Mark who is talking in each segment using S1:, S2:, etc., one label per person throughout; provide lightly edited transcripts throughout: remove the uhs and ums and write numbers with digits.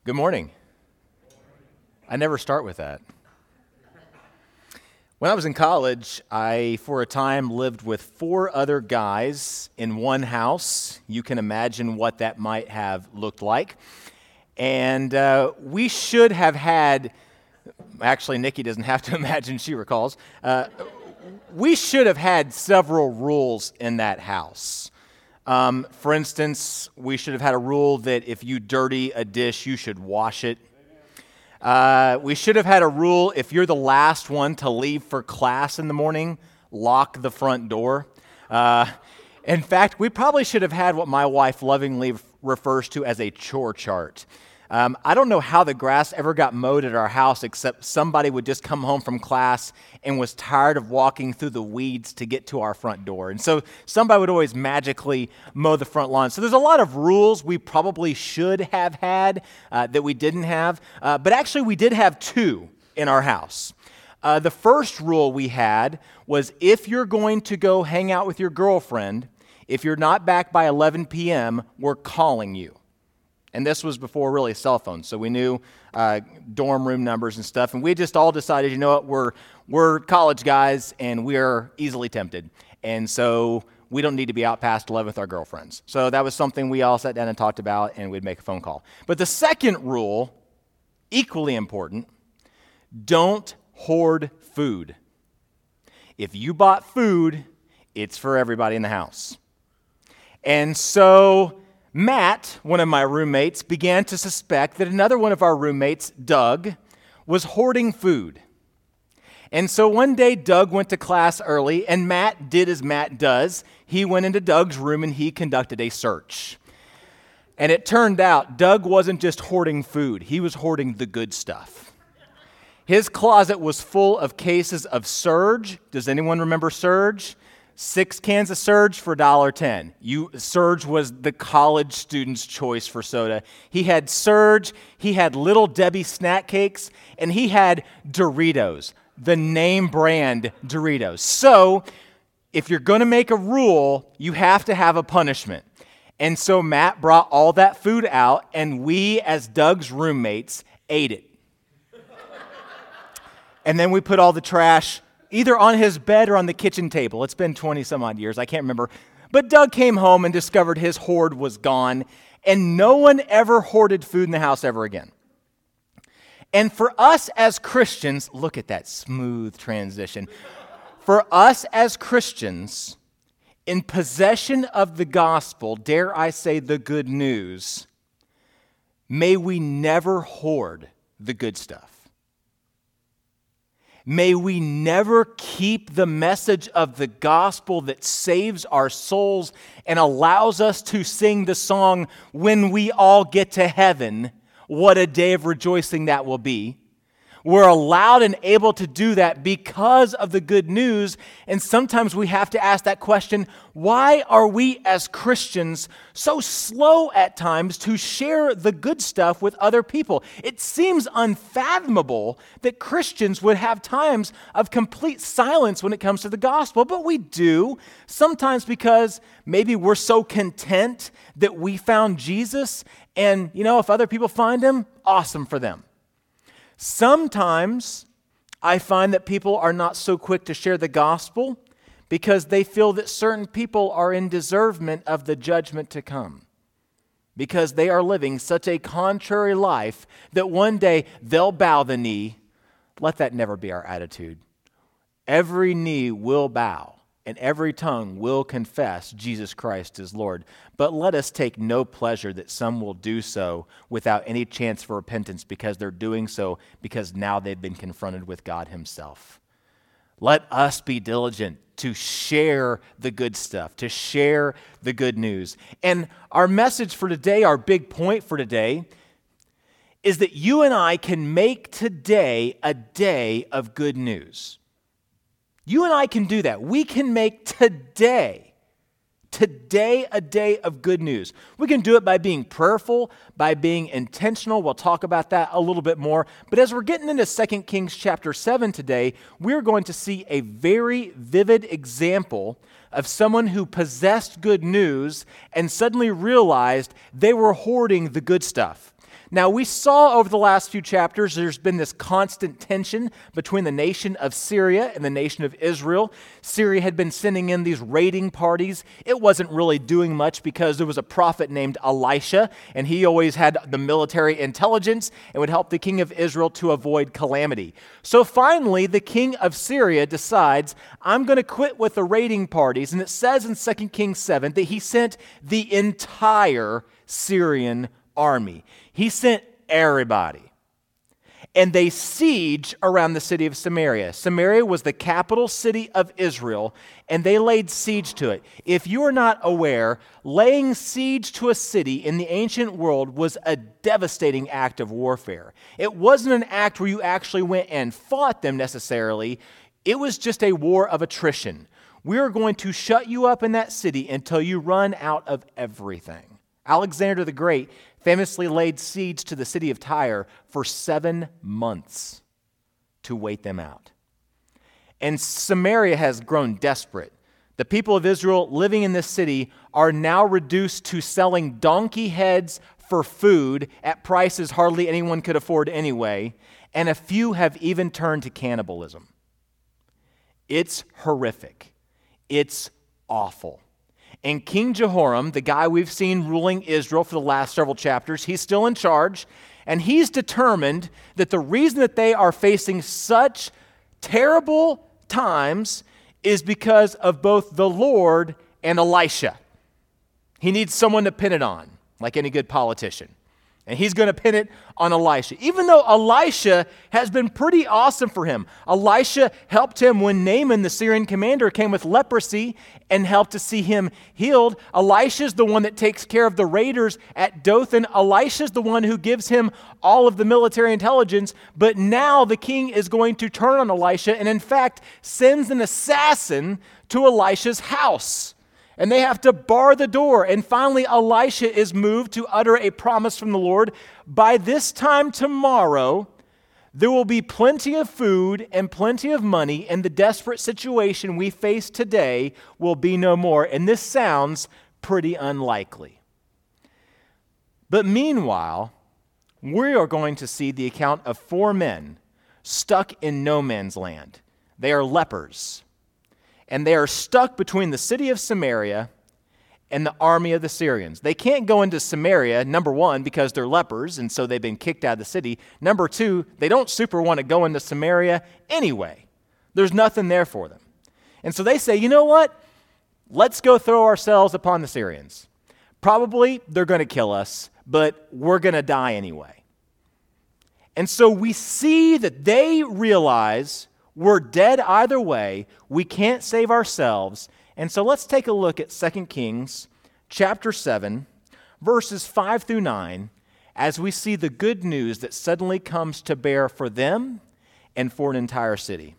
S1: Good morning. I never start with that. When I was in college, I, for a time, lived with 4 other guys in one house. You can imagine what that might have looked like. And we should have had, actually, Nikki doesn't have to imagine, she recalls. We should have had several rules in that house. For instance, we should have had a rule that if you dirty a dish, you should wash it. We should have had a rule, if you're the last one to leave for class in the morning, lock the front door. In fact, we probably should have had what my wife lovingly refers to as a chore chart. I don't know how the grass ever got mowed at our house, except somebody would just come home from class and was tired of walking through the weeds to get to our front door. And so somebody would always magically mow the front lawn. So there's a lot of rules we probably should have had that we didn't have. But actually, we did have 2 in our house. The first rule we had was if you're going to go hang out with your girlfriend, if you're not back by 11 p.m., we're calling you. And this was before really cell phones, so we knew dorm room numbers and stuff. And we just all decided, you know what, we're college guys, and we are easily tempted. And so we don't need to be out past 11 with our girlfriends. So that was something we all sat down and talked about, and we'd make a phone call. But the second rule, equally important, don't hoard food. If you bought food, it's for everybody in the house. And so Matt, one of my roommates, began to suspect that another one of our roommates, Doug, was hoarding food. And so one day, Doug went to class early, and Matt did as Matt does. He went into Doug's room, and he conducted a search. And it turned out Doug wasn't just hoarding food. He was hoarding the good stuff. His closet was full of cases of Surge. Does anyone remember Surge? 6 cans of Surge for $1.10. Surge was the college student's choice for soda. He had Surge, he had Little Debbie snack cakes, and he had Doritos, the name brand Doritos. So, if you're going to make a rule, you have to have a punishment. And so Matt brought all that food out, and we, as Doug's roommates, ate it. And then we put all the trash either on his bed or on the kitchen table. It's been 20 some odd years, I can't remember. But Doug came home and discovered his hoard was gone, and no one ever hoarded food in the house ever again. And for us as Christians, look at that smooth transition. For us as Christians, in possession of the gospel, dare I say the good news, may we never hoard the good stuff. May we never keep the message of the gospel that saves our souls and allows us to sing the song, "When we all get to heaven, what a day of rejoicing that will be." We're allowed and able to do that because of the good news, and sometimes we have to ask that question, why are we as Christians so slow at times to share the good stuff with other people? It seems unfathomable that Christians would have times of complete silence when it comes to the gospel, but we do, sometimes because maybe we're so content that we found Jesus, and if other people find him, awesome for them. Sometimes I find that people are not so quick to share the gospel because they feel that certain people are in deservement of the judgment to come, because they are living such a contrary life that one day they'll bow the knee. Let that never be our attitude. Every knee will bow and every tongue will confess Jesus Christ is Lord. But let us take no pleasure that some will do so without any chance for repentance, because they're doing so because now they've been confronted with God himself. Let us be diligent to share the good stuff, to share the good news. And our message for today, our big point for today, is that you and I can make today a day of good news. You and I can do that. We can make today a day of good news. We can do it by being prayerful, by being intentional. We'll talk about that a little bit more. But as we're getting into 2 Kings chapter 7 today, we're going to see a very vivid example of someone who possessed good news and suddenly realized they were hoarding the good stuff. Now, we saw over the last few chapters, there's been this constant tension between the nation of Syria and the nation of Israel. Syria had been sending in these raiding parties. It wasn't really doing much because there was a prophet named Elisha, and he always had the military intelligence and would help the king of Israel to avoid calamity. So finally, the king of Syria decides, I'm going to quit with the raiding parties. And it says in 2 Kings 7 that he sent the entire Syrian army. He sent everybody. And they siege around the city of Samaria. Samaria was the capital city of Israel, and they laid siege to it. If you are not aware, laying siege to a city in the ancient world was a devastating act of warfare. It wasn't an act where you actually went and fought them necessarily. It was just a war of attrition. We are going to shut you up in that city until you run out of everything. Alexander the Great famously laid siege to the city of Tyre for 7 months to wait them out. And Samaria has grown desperate. The people of Israel living in this city are now reduced to selling donkey heads for food at prices hardly anyone could afford anyway, and a few have even turned to cannibalism. It's horrific. It's awful. And King Jehoram, the guy we've seen ruling Israel for the last several chapters, he's still in charge, and he's determined that the reason that they are facing such terrible times is because of both the Lord and Elisha. He needs someone to pin it on, like any good politician. And he's going to pin it on Elisha. Even though Elisha has been pretty awesome for him. Elisha helped him when Naaman, the Syrian commander, came with leprosy and helped to see him healed. Elisha's the one that takes care of the raiders at Dothan. Elisha's the one who gives him all of the military intelligence. But now the king is going to turn on Elisha and in fact sends an assassin to Elisha's house. And they have to bar the door. And finally, Elisha is moved to utter a promise from the Lord. By this time tomorrow, there will be plenty of food and plenty of money, and the desperate situation we face today will be no more. And this sounds pretty unlikely. But meanwhile, we are going to see the account of 4 men stuck in no man's land. They are lepers. And they are stuck between the city of Samaria and the army of the Syrians. They can't go into Samaria, number 1, because they're lepers, and so they've been kicked out of the city. Number 2, they don't super want to go into Samaria anyway. There's nothing there for them. And so they say, you know what? Let's go throw ourselves upon the Syrians. Probably they're going to kill us, but we're going to die anyway. And so we see that they realize we're dead either way. We can't save ourselves. And so let's take a look at 2 Kings chapter 7, verses 5 through 9, as we see the good news that suddenly comes to bear for them and for an entire city.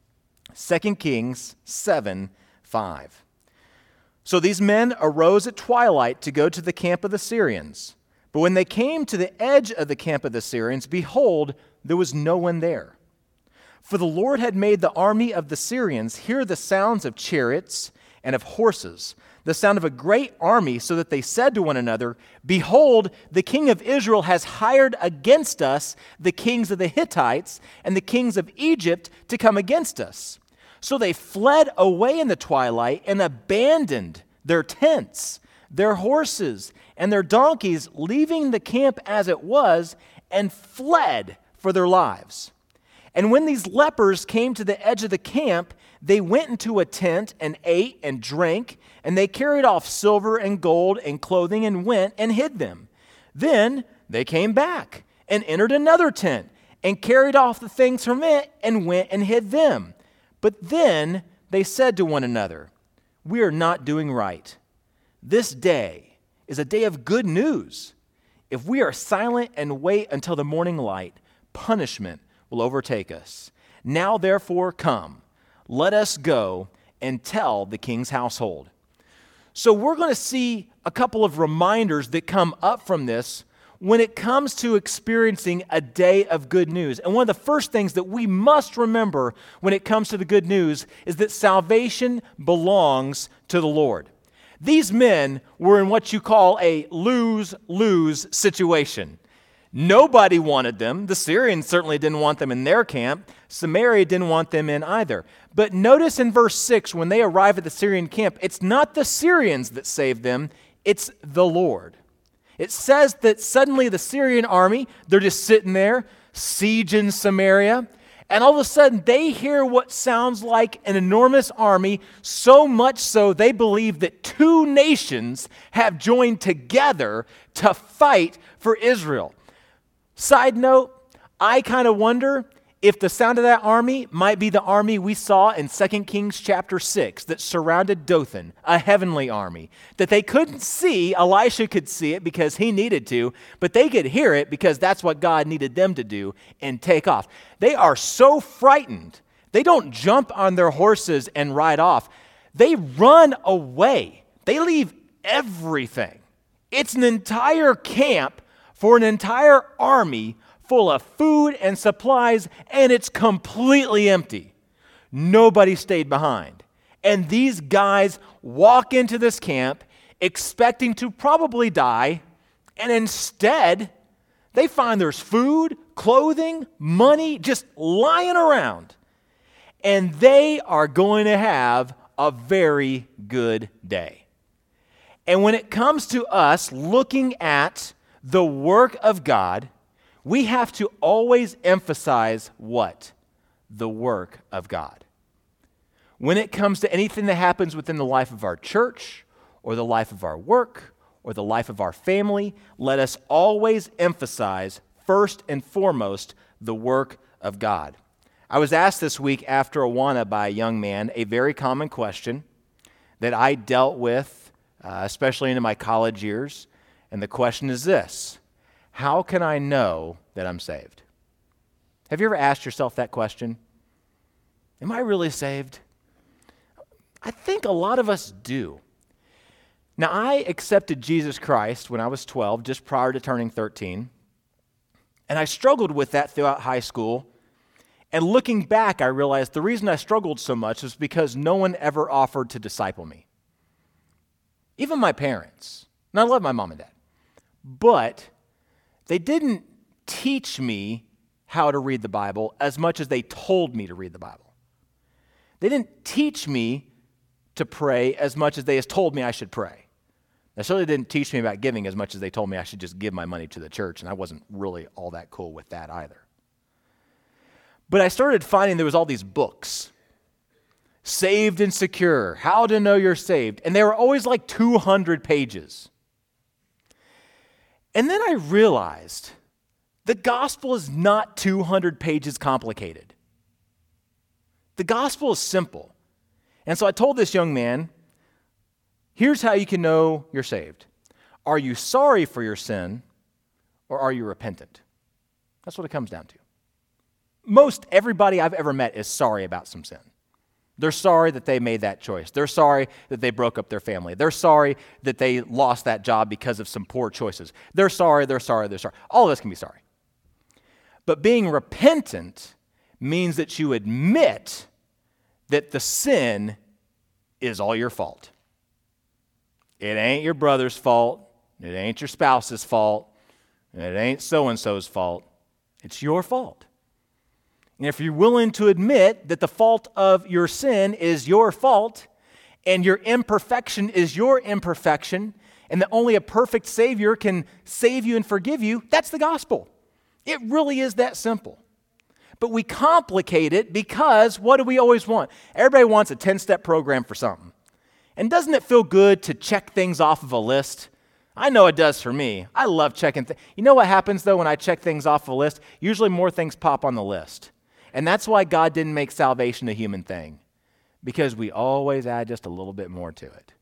S1: 2 Kings 7, 5. So these men arose at twilight to go to the camp of the Syrians. But when they came to the edge of the camp of the Syrians, behold, there was no one there. For the Lord had made the army of the Syrians hear the sounds of chariots and of horses, the sound of a great army, so that they said to one another, behold, the king of Israel has hired against us the kings of the Hittites and the kings of Egypt to come against us. So they fled away in the twilight and abandoned their tents, their horses, and their donkeys, leaving the camp as it was, and fled for their lives. And when these lepers came to the edge of the camp, they went into a tent and ate and drank, and they carried off silver and gold and clothing and went and hid them. Then they came back and entered another tent and carried off the things from it and went and hid them. But then they said to one another, we are not doing right. This day is a day of good news. If we are silent and wait until the morning light, punishment will overtake us. Now therefore come, let us go and tell the king's household. So we're going to see a couple of reminders that come up from this when it comes to experiencing a day of good news. And one of the first things that we must remember when it comes to the good news is that salvation belongs to the Lord. These men were in what you call a lose-lose situation. Nobody wanted them. The Syrians certainly didn't want them in their camp. Samaria didn't want them in either. But notice in verse 6, when they arrive at the Syrian camp, it's not the Syrians that saved them, it's the Lord. It says that suddenly the Syrian army, they're just sitting there, sieging Samaria, and all of a sudden they hear what sounds like an enormous army, so much so they believe that two nations have joined together to fight for Israel. Side note, I kind of wonder if the sound of that army might be the army we saw in 2 Kings chapter 6 that surrounded Dothan, a heavenly army, that they couldn't see. Elisha could see it because he needed to, but they could hear it because that's what God needed them to do and take off. They are so frightened. They don't jump on their horses and ride off. They run away. They leave everything. It's an entire camp for an entire army full of food and supplies, and it's completely empty. Nobody stayed behind. And these guys walk into this camp expecting to probably die, and instead, they find there's food, clothing, money just lying around. And they are going to have a very good day. And when it comes to us looking at the work of God, we have to always emphasize what? The work of God. When it comes to anything that happens within the life of our church, or the life of our work, or the life of our family, let us always emphasize, first and foremost, the work of God. I was asked this week after Awana by a young man a very common question that I dealt with, especially in my college years, and the question is this: how can I know that I'm saved? Have you ever asked yourself that question? Am I really saved? I think a lot of us do. Now, I accepted Jesus Christ when I was 12, just prior to turning 13, and I struggled with that throughout high school. And looking back, I realized the reason I struggled so much was because no one ever offered to disciple me. Even my parents. And I love my mom and dad. But they didn't teach me how to read the Bible as much as they told me to read the Bible. They didn't teach me to pray as much as they told me I should pray. They certainly didn't teach me about giving as much as they told me I should just give my money to the church, and I wasn't really all that cool with that either. But I started finding there was all these books. Saved and Secure, How to Know You're Saved, and they were always like 200 pages. And then I realized the gospel is not 200 pages complicated. The gospel is simple. And so I told this young man, here's how you can know you're saved. Are you sorry for your sin, or are you repentant? That's what it comes down to. Most everybody I've ever met is sorry about some sin. They're sorry that they made that choice. They're sorry that they broke up their family. They're sorry that they lost that job because of some poor choices. They're sorry. All of us can be sorry. But being repentant means that you admit that the sin is all your fault. It ain't your brother's fault. It ain't your spouse's fault. It ain't so-and-so's fault. It's your fault. And if you're willing to admit that the fault of your sin is your fault, and your imperfection is your imperfection, and that only a perfect Savior can save you and forgive you, that's the gospel. It really is that simple. But we complicate it because what do we always want? Everybody wants a 10-step program for something. And doesn't it feel good to check things off of a list? I know it does for me. I love checking things. You know what happens, though, when I check things off a list? Usually more things pop on the list. And that's why God didn't make salvation a human thing, because we always add just a little bit more to it.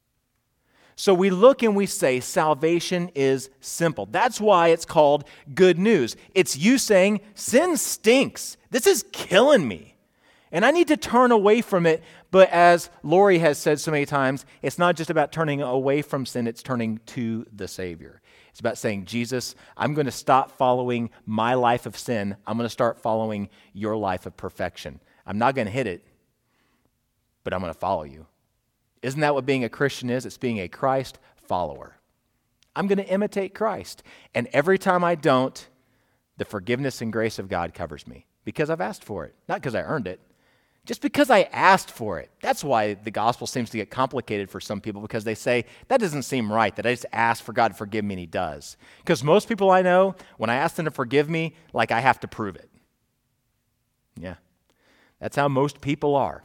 S1: So we look and we say salvation is simple. That's why it's called good news. It's you saying sin stinks. This is killing me. And I need to turn away from it. But as Lori has said so many times, it's not just about turning away from sin, it's turning to the Savior. It's about saying, Jesus, I'm going to stop following my life of sin. I'm going to start following your life of perfection. I'm not going to hit it, but I'm going to follow you. Isn't that what being a Christian is? It's being a Christ follower. I'm going to imitate Christ. And every time I don't, the forgiveness and grace of God covers me because I've asked for it, not because I earned it. Just because I asked for it. That's why the gospel seems to get complicated for some people, because they say, that doesn't seem right, that I just ask for God to forgive me, and he does. Because most people I know, when I ask them to forgive me, like I have to prove it. Yeah, that's how most people are.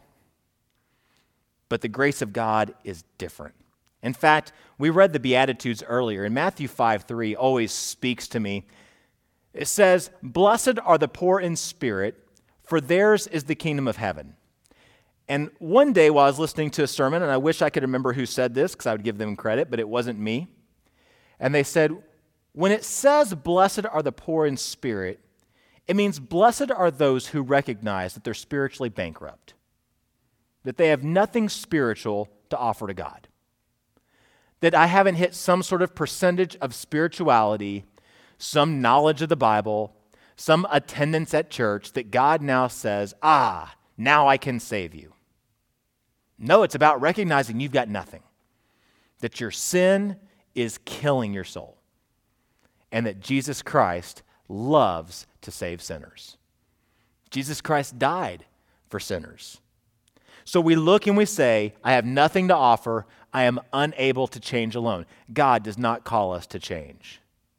S1: But the grace of God is different. In fact, we read the Beatitudes earlier, and Matthew 5:3 always speaks to me. It says, "Blessed are the poor in spirit, for theirs is the kingdom of heaven." And one day while I was listening to a sermon, and I wish I could remember who said this because I would give them credit, but it wasn't me. And they said, when it says, "Blessed are the poor in spirit," it means blessed are those who recognize that they're spiritually bankrupt, that they have nothing spiritual to offer to God, that I haven't hit some sort of percentage of spirituality, some knowledge of the Bible, some attendance at church, that God now says, now I can save you. No, it's about recognizing you've got nothing, that your sin is killing your soul, and that Jesus Christ loves to save sinners. Jesus Christ died for sinners. So we look and we say, I have nothing to offer. I am unable to change alone. God does not call us to change.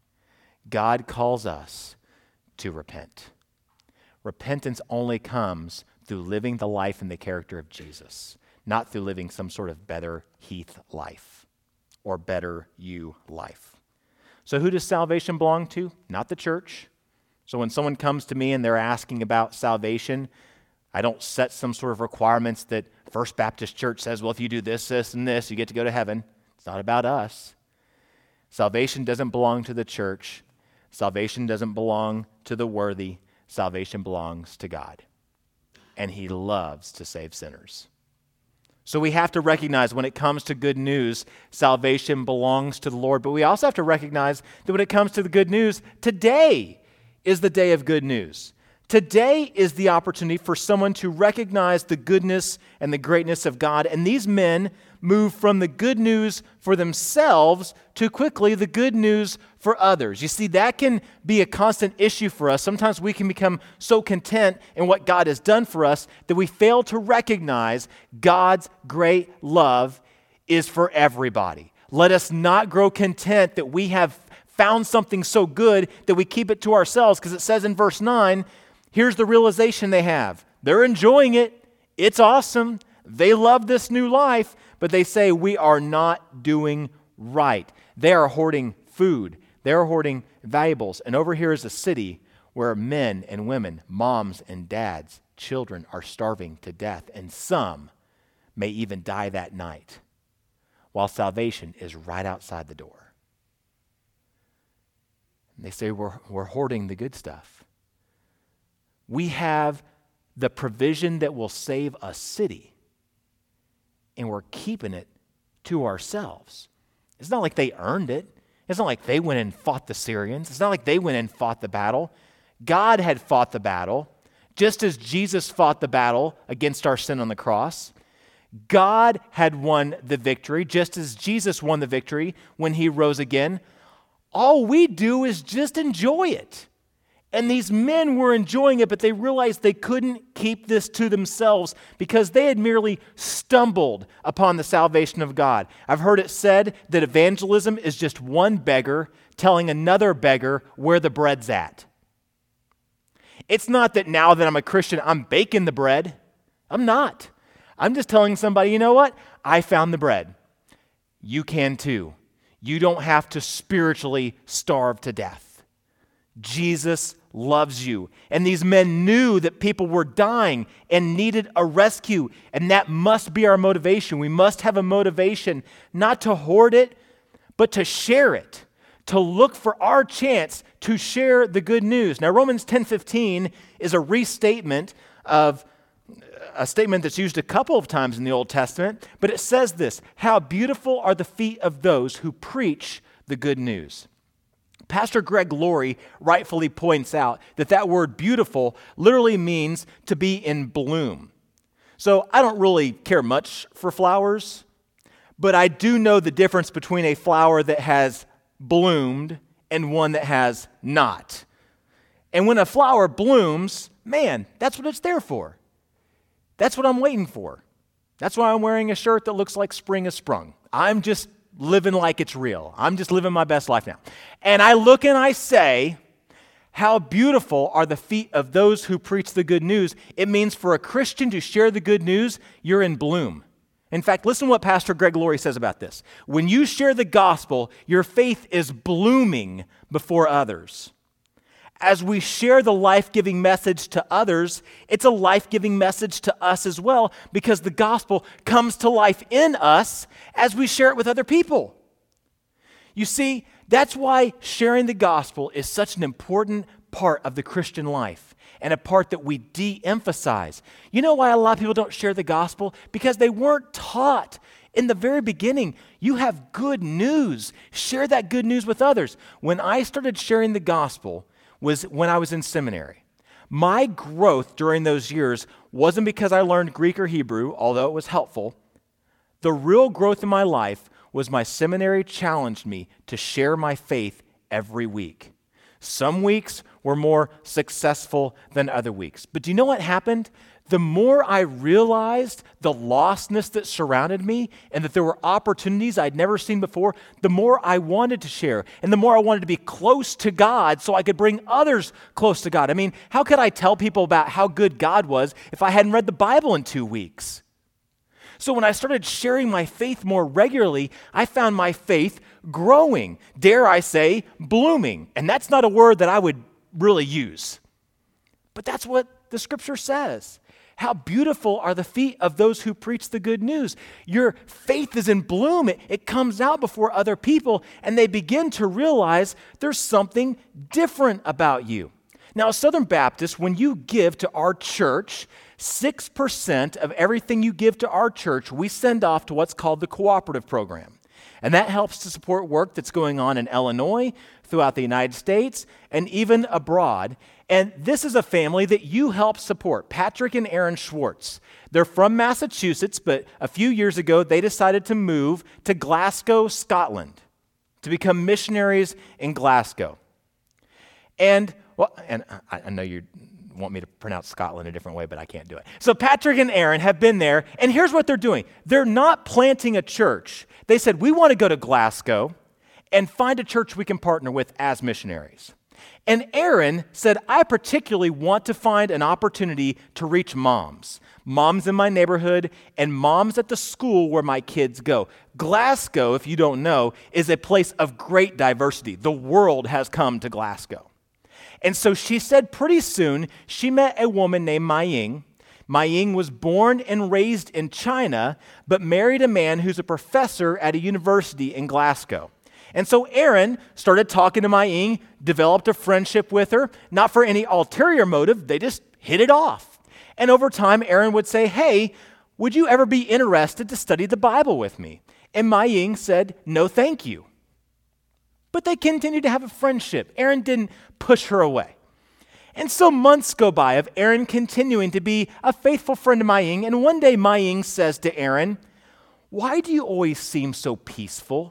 S1: God calls us to repent. Repentance only comes through living the life and the character of Jesus, not through living some sort of better Heath life or better you life. So who does salvation belong to? Not the church. So when someone comes to me and they're asking about salvation, I don't set some sort of requirements that First Baptist Church says, well, if you do this, this, and this, you get to go to heaven. It's not about us. Salvation doesn't belong to the church. Salvation doesn't belong to the worthy. Salvation belongs to God. And he loves to save sinners. So we have to recognize when it comes to good news, salvation belongs to the Lord. But we also have to recognize that when it comes to the good news, today is the day of good news. Today is the opportunity for someone to recognize the goodness and the greatness of God. And these men move from the good news for themselves to quickly the good news for others. You see, that can be a constant issue for us. Sometimes we can become so content in what God has done for us that we fail to recognize God's great love is for everybody. Let us not grow content that we have found something so good that we keep it to ourselves, because it says in verse 9, here's the realization they have. They're enjoying it. It's awesome. They love this new life, but they say, we are not doing right. They are hoarding food. They are hoarding valuables. And over here is a city where men and women, moms and dads, children are starving to death, and some may even die that night, while salvation is right outside the door. And they say, we're hoarding the good stuff. We have the provision that will save a city, and we're keeping it to ourselves. It's not like they earned it. It's not like they went and fought the Syrians. It's not like they went and fought the battle. God had fought the battle, just as Jesus fought the battle against our sin on the cross. God had won the victory, just as Jesus won the victory when he rose again. All we do is just enjoy it. And these men were enjoying it, but they realized they couldn't keep this to themselves because they had merely stumbled upon the salvation of God. I've heard it said that evangelism is just one beggar telling another beggar where the bread's at. It's not that now that I'm a Christian, I'm baking the bread. I'm not. I'm just telling somebody, you know what? I found the bread. You can too. You don't have to spiritually starve to death. Jesus loves you. And these men knew that people were dying and needed a rescue. And that must be our motivation. We must have a motivation not to hoard it, but to share it, to look for our chance to share the good news. Now, Romans 10:15 is a restatement of a statement that's used a couple of times in the Old Testament, but it says this: how beautiful are the feet of those who preach the good news. Pastor Greg Laurie rightfully points out that that word beautiful literally means to be in bloom. So I don't really care much for flowers, but I do know the difference between a flower that has bloomed and one that has not. And when a flower blooms, man, that's what it's there for. That's what I'm waiting for. That's why I'm wearing a shirt that looks like spring has sprung. I'm just living like it's real. I'm just living my best life now. And I look and I say, how beautiful are the feet of those who preach the good news. It means for a Christian to share the good news, you're in bloom. In fact, listen to what Pastor Greg Laurie says about this. When you share the gospel, your faith is blooming before others. As we share the life-giving message to others, it's a life-giving message to us as well, because the gospel comes to life in us as we share it with other people. You see, that's why sharing the gospel is such an important part of the Christian life, and a part that we de-emphasize. You know why a lot of people don't share the gospel? Because they weren't taught in the very beginning. You have good news. Share that good news with others. When I started sharing the gospel was when I was in seminary. My growth during those years wasn't because I learned Greek or Hebrew, although it was helpful. The real growth in my life was my seminary challenged me to share my faith every week. Some weeks were more successful than other weeks. But do you know what happened? The more I realized the lostness that surrounded me and that there were opportunities I'd never seen before, the more I wanted to share and the more I wanted to be close to God so I could bring others close to God. I mean, how could I tell people about how good God was if I hadn't read the Bible in 2 weeks? So when I started sharing my faith more regularly, I found my faith growing, dare I say, blooming. And that's not a word that I would really use. But that's what the scripture says. How beautiful are the feet of those who preach the good news. Your faith is in bloom. It comes out before other people, and they begin to realize there's something different about you. Now, as Southern Baptists, when you give to our church, 6% of everything you give to our church, we send off to what's called the cooperative program. And that helps to support work that's going on in Illinois, throughout the United States, and even abroad. And this is a family that you help support, Patrick and Erin Schwartz. They're from Massachusetts, but a few years ago, they decided to move to Glasgow, Scotland, to become missionaries in Glasgow. And I know you want me to pronounce Scotland a different way, but I can't do it. So Patrick and Erin have been there, and here's what they're doing. They're not planting a church. They said, we want to go to Glasgow and find a church we can partner with as missionaries. And Erin said, I particularly want to find an opportunity to reach moms in my neighborhood and moms at the school where my kids go. Glasgow, if you don't know, is a place of great diversity. The world has come to Glasgow. And so she said pretty soon she met a woman named Mai Ying. Mai Ying was born and raised in China, but married a man who's a professor at a university in Glasgow. And so Erin started talking to Mai Ying, developed a friendship with her, not for any ulterior motive, they just hit it off. And over time, Erin would say, hey, would you ever be interested to study the Bible with me? And Mai Ying said, no, thank you. But they continued to have a friendship. Erin didn't push her away. And so months go by of Erin continuing to be a faithful friend to Mai Ying. And one day Mai Ying says to Erin, why do you always seem so peaceful?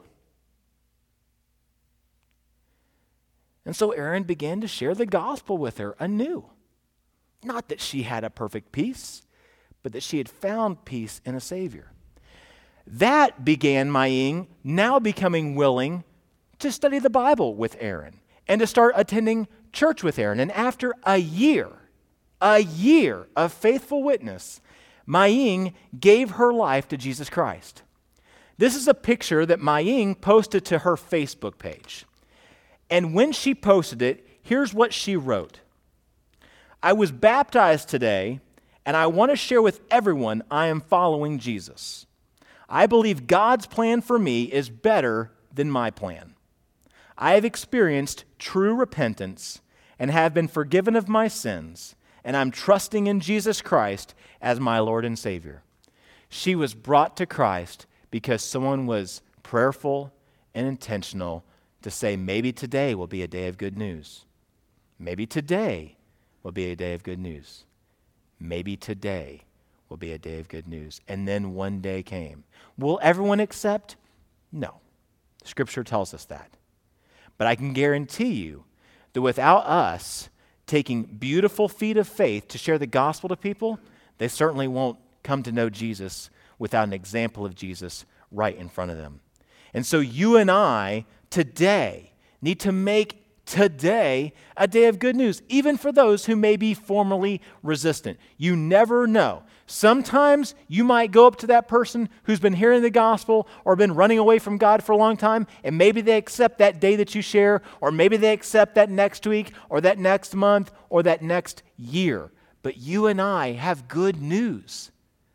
S1: And so Erin began to share the gospel with her anew. Not that she had a perfect peace, but that she had found peace in a Savior. That began Mai Ying now becoming willing to study the Bible with Erin and to start attending church with Erin. And after a year of faithful witness, Mai Ying gave her life to Jesus Christ. This is a picture that Mai Ying posted to her Facebook page. And when she posted it, here's what she wrote. I was baptized today, and I want to share with everyone I am following Jesus. I believe God's plan for me is better than my plan. I have experienced true repentance and have been forgiven of my sins, and I'm trusting in Jesus Christ as my Lord and Savior. She was brought to Christ because someone was prayerful and intentional to say, maybe today will be a day of good news. Maybe today will be a day of good news. Maybe today will be a day of good news. And then one day came. Will everyone accept? No. Scripture tells us that. But I can guarantee you that without us taking beautiful feet of faith to share the gospel to people, they certainly won't come to know Jesus without an example of Jesus right in front of them. And so you and I today need to make today a day of good news, even for those who may be formerly resistant. You never know. Sometimes you might go up to that person who's been hearing the gospel or been running away from God for a long time, and maybe they accept that day that you share, or maybe they accept that next week or that next month or that next year. But you and I have good news.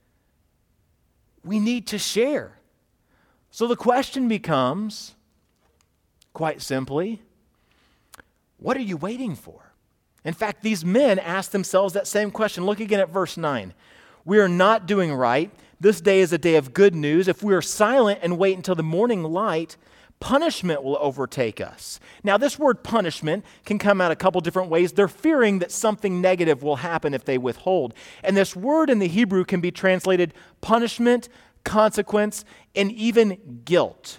S1: We need to share. So the question becomes, quite simply, what are you waiting for? In fact, these men asked themselves that same question. Look again at verse 9. We are not doing right. This day is a day of good news. If we are silent and wait until the morning light, punishment will overtake us. Now, this word punishment can come out a couple different ways. They're fearing that something negative will happen if they withhold. And this word in the Hebrew can be translated punishment, consequence, and even guilt.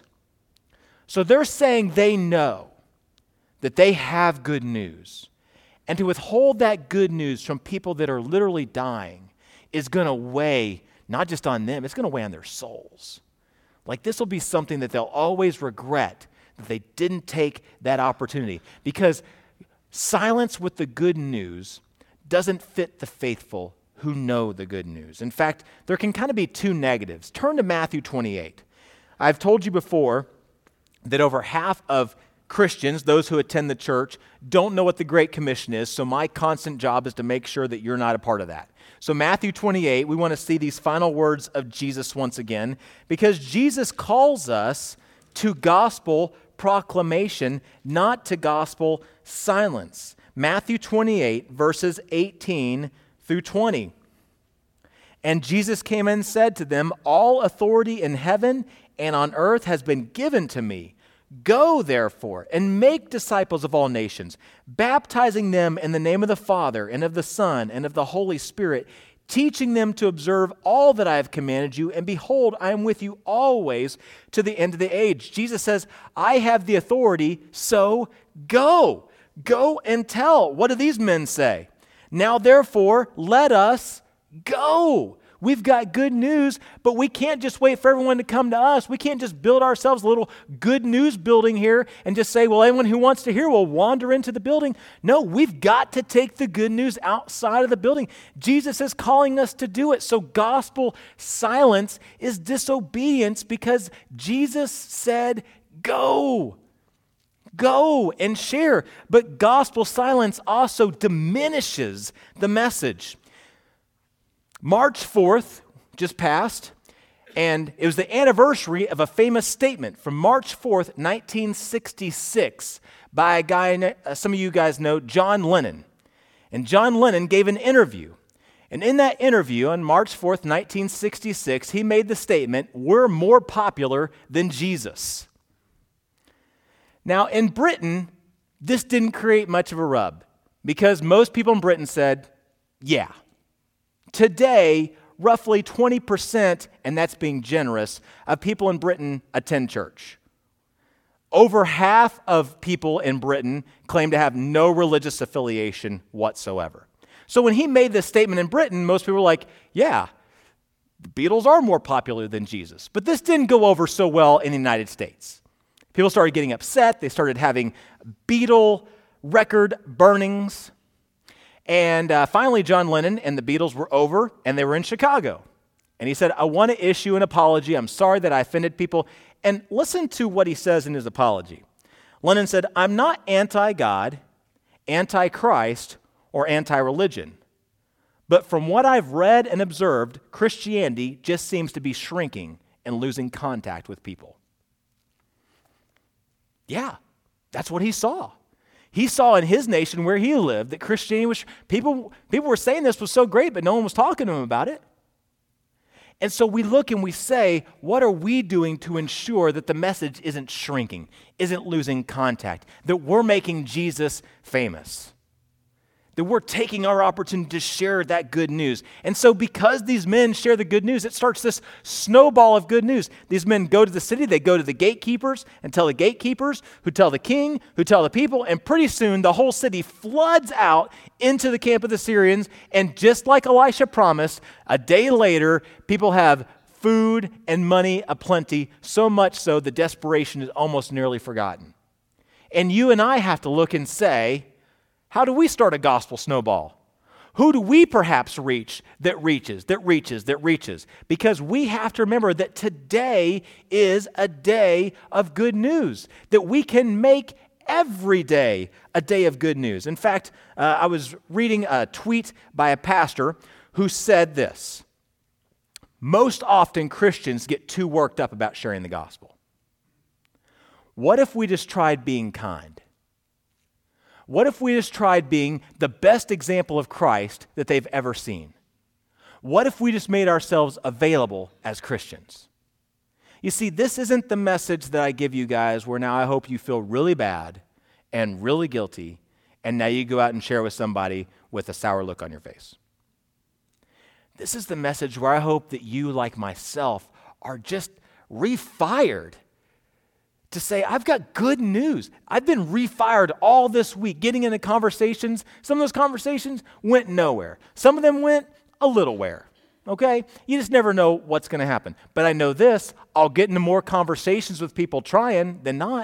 S1: So they're saying they know that they have good news. And to withhold that good news from people that are literally dying is going to weigh not just on them, it's going to weigh on their souls. Like this will be something that they'll always regret that they didn't take that opportunity, because silence with the good news doesn't fit the faithful who know the good news. In fact, there can kind of be two negatives. Turn to Matthew 28. I've told you before that over half of Christians, those who attend the church, don't know what the Great Commission is, so my constant job is to make sure that you're not a part of that. So Matthew 28, we want to see these final words of Jesus once again, because Jesus calls us to gospel proclamation, not to gospel silence. Matthew 28, verses 18 through 20. And Jesus came and said to them, "All authority in heaven and on earth has been given to me. Go, therefore, and make disciples of all nations, baptizing them in the name of the Father and of the Son and of the Holy Spirit, teaching them to observe all that I have commanded you, and behold, I am with you always to the end of the age." Jesus says, I have the authority, so go. Go and tell. What do these men say? Now, therefore, let us go. We've got good news, but we can't just wait for everyone to come to us. We can't just build ourselves a little good news building here and just say, well, anyone who wants to hear will wander into the building. No, we've got to take the good news outside of the building. Jesus is calling us to do it. So gospel silence is disobedience, because Jesus said, go. Go and share. But gospel silence also diminishes the message. March 4th just passed, and it was the anniversary of a famous statement from March 4th, 1966, by a guy, some of you guys know, John Lennon. And John Lennon gave an interview. And in that interview on March 4th, 1966, he made the statement, "We're more popular than Jesus." Now, in Britain, this didn't create much of a rub, because most people in Britain said, yeah. Today, roughly 20%, and that's being generous, of people in Britain attend church. Over half of people in Britain claim to have no religious affiliation whatsoever. So when he made this statement in Britain, most people were like, yeah, the Beatles are more popular than Jesus. But this didn't go over so well in the United States. People started getting upset. They started having Beatle record burnings. And finally, John Lennon and the Beatles were over, and they were in Chicago. And he said, I want to issue an apology. I'm sorry that I offended people. And listen to what he says in his apology. Lennon said, I'm not anti-God, anti-Christ, or anti-religion. But from what I've read and observed, Christianity just seems to be shrinking and losing contact with people. Yeah, that's what he saw. He saw in his nation where he lived that Christianity was, people were saying this was so great, but no one was talking to him about it. And so we look and we say, what are we doing to ensure that the message isn't shrinking, isn't losing contact, that we're making Jesus famous? that we're taking our opportunity to share that good news. And so because these men share the good news, it starts this snowball of good news. These men go to the city, they go to the gatekeepers and tell the gatekeepers, who tell the king, who tell the people, and pretty soon the whole city floods out into the camp of the Syrians. And just like Elisha promised, a day later, people have food and money aplenty, so much so the desperation is almost nearly forgotten. And you and I have to look and say, how do we start a gospel snowball? Who do we perhaps reach that reaches? Because we have to remember that today is a day of good news, that we can make every day a day of good news. In fact, I was reading a tweet by a pastor who said this: most often Christians get too worked up about sharing the gospel. What if we just tried being kind? What if we just tried being the best example of Christ that they've ever seen? What if we just made ourselves available as Christians? You see, this isn't the message that I give you guys where now I hope you feel really bad and really guilty, and now you go out and share with somebody with a sour look on your face. This is the message where I hope that you, like myself, are just refired to say, I've got good news. I've been refired all this week, getting into conversations. Some of those conversations went nowhere. Some of them went a little where, okay? You just never know what's going to happen. But I know this, I'll get into more conversations with people trying than not.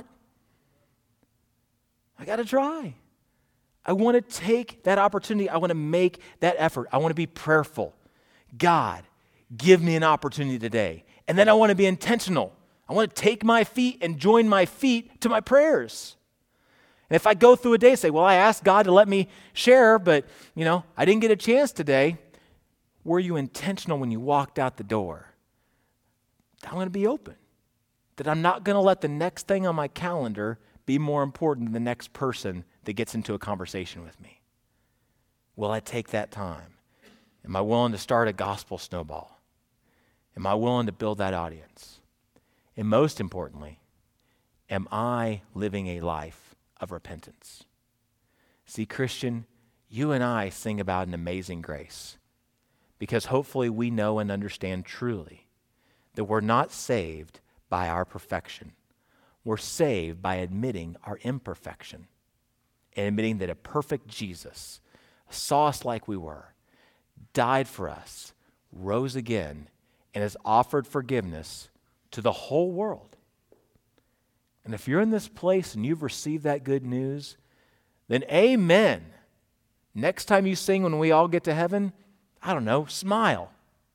S1: I got to try. I want to take that opportunity. I want to make that effort. I want to be prayerful. God, give me an opportunity today. And then I want to be intentional. I want to take my feet and join my feet to my prayers. And if I go through a day and say, well, I asked God to let me share, but, I didn't get a chance today. Were you intentional when you walked out the door? I'm going to be open. That I'm not going to let the next thing on my calendar be more important than the next person that gets into a conversation with me. Will I take that time? Am I willing to start a gospel snowball? Am I willing to build that audience? And most importantly, am I living a life of repentance? See, Christian, you and I sing about an amazing grace because hopefully we know and understand truly that we're not saved by our perfection. We're saved by admitting our imperfection and admitting that a perfect Jesus saw us like we were, died for us, rose again, and has offered forgiveness to the whole world. And if you're in this place and you've received that good news, then amen. Next time you sing when we all get to heaven, I don't know, smile.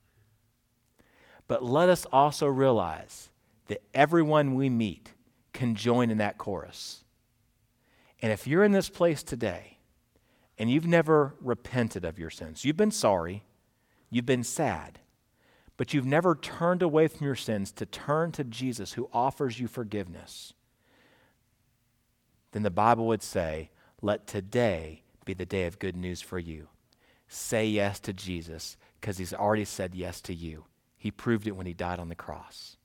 S1: But let us also realize that everyone we meet can join in that chorus. And if you're in this place today and you've never repented of your sins, you've been sorry, you've been sad, but you've never turned away from your sins to turn to Jesus who offers you forgiveness, then the Bible would say, let today be the day of good news for you. Say yes to Jesus because he's already said yes to you. He proved it when he died on the cross.